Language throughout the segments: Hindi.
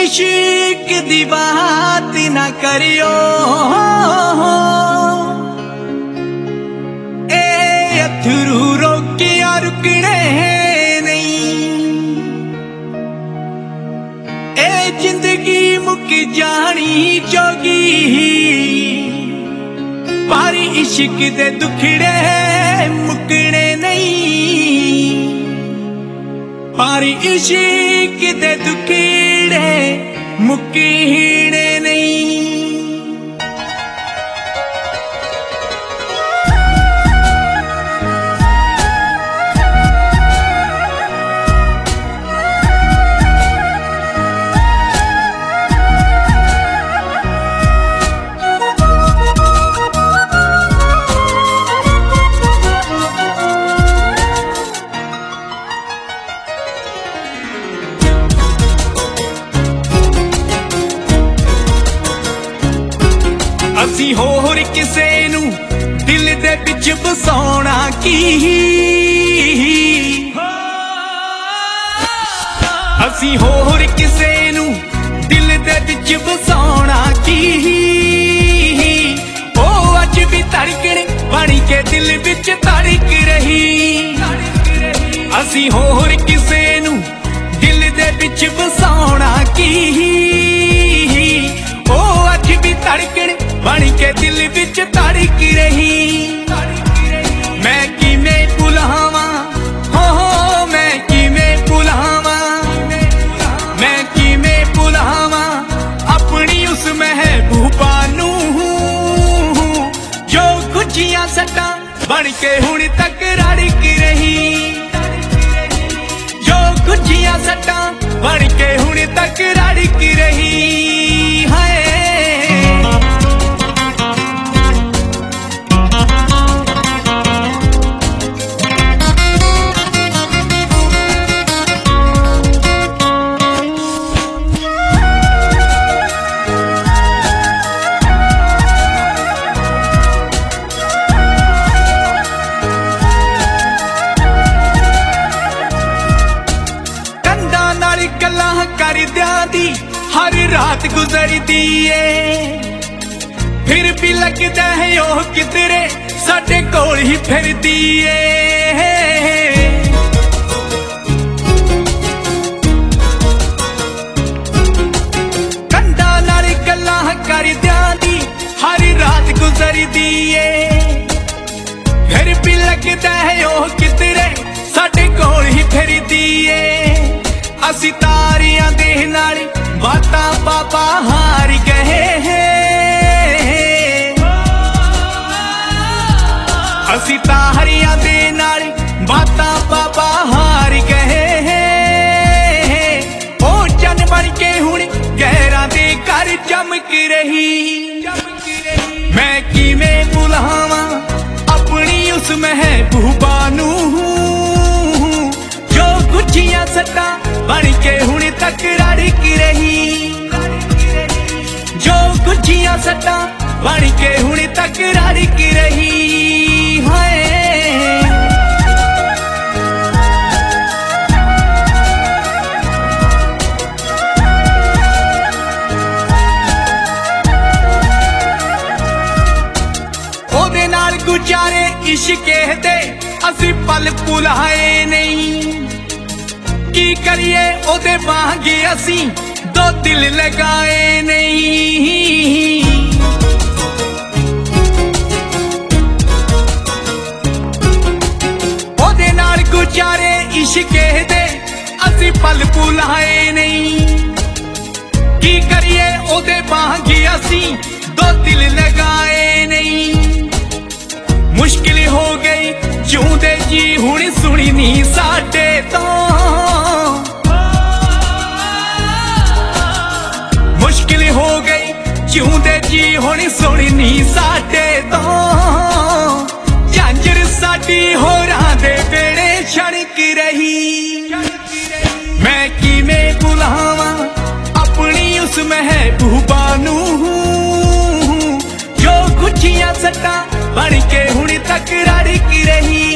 इश्क दी बात ना करियो, ए अथरू रोकिया रुकने नहीं। ए जिंदगी मुक जानी जोगी, पर इश्क दे दुखड़े मुकने नहीं। पर इश्क दे दुखड़े मुकने नहीं। असी होर किसे नू दिल दे विच बसाउणा की, असी होर किसे नू दिल दे विच बसाउणा की। ओ अज भी धड़कन बन के दिल विच धड़क रही। असी होर किसे नू दिल दे विच बसाउणा की। ओ अज भी धड़कन बन के दिल विच धड़क रही। मैं किवें भुलावां, हो मैं किवें भुलावां, मैं किवें भुलावां अपनी उस महबूबा नू, जो गुझियां सट्टां बन के हुण तक रड़क रही। जो गुझियां सट्टां बन के हुण तक रड़क रही। गल्लां करदियां दी हर रात गुजरदी है, फिर भी लगदा है ओह किधरे साडे कोल ही फिरदी है। कंधा नाल गल्लां करदियां दी हर रात गुजरदी है, फिर भी लगदा है ओह किधरे साडे कोल ही फिरदी है। असी तारियां दे नाल बातां पापा हार गए हैं। असी तारियां दे नाल बातां पापा हार गए हैं। ओ चन बन के हुण गैरां दे घर चमक रही। मैं किवें भुलावां अपनी उस महबूबा नू, जो गुझियां सट्टां बन के हुण तक रड़क रही। जो गुझियां सट्टां बन के हुण तक रड़क रही। ओदे नाल गुजारे इश्के दे असी पल भुलाए नहीं। की करिए ओदे वांगे असी दो दिल लगाए नहीं। ओदे नाल गुजारे इश्के दे असी पल भुलाए नहीं। की करिए ओदे वांगे असी दो दिल लगाए नहीं। मुश्किल हो गई जिउंदे जी हुण सुनी नी साडे तो। मुश्किल हो गई जिउंदे जी हुण सुनी साडे तो। झांझर साडी होरां दे वेड़े छणक रही। मैं किवें भुलावां अपनी उस महबूबा नू, जो गुझियां सट्टां बन के हुण तक रड़क रही।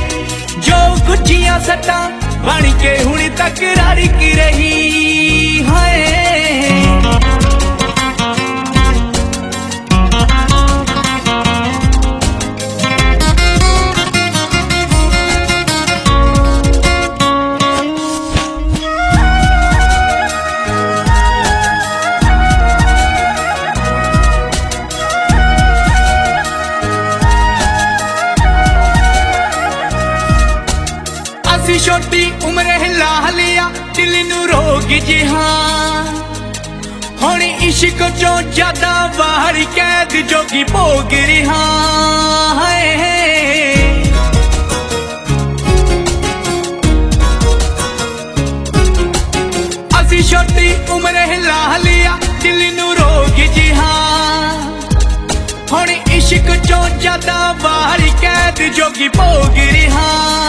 जो गुझियां सट्टां बन के हुण तक रड़क रही। छोटी उम्र ला लिया दिल नू रोग जिहा हुण इश्क चो ज्यादा बाहर कैद जोगी भोग रिहा असी छोटी उम्र ला लिया दिल नू रोग जिहा हुण इश्क चो ज्यादा बाहर कैद जोगी भोग रिहा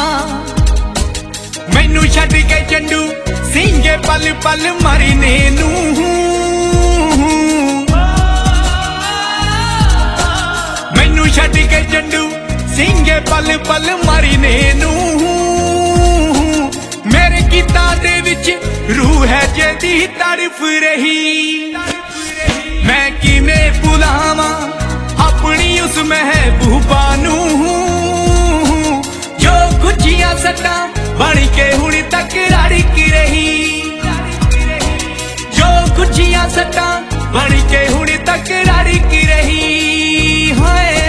मैनू छड़ के चंडू सिंगे पल पल मरने नू मैनू छड़ के चंडू सिंगे पल पल मरने नू मेरे गीता दे विच रूह है जेदी तड़फ रही मैं किवें भुलावा अपनी उस महबूबा नू जो गुझियां सट्टां बन के हुण तक रड़की रही जो गुझियां सट्टां बन के हुण तक रड़की रही है।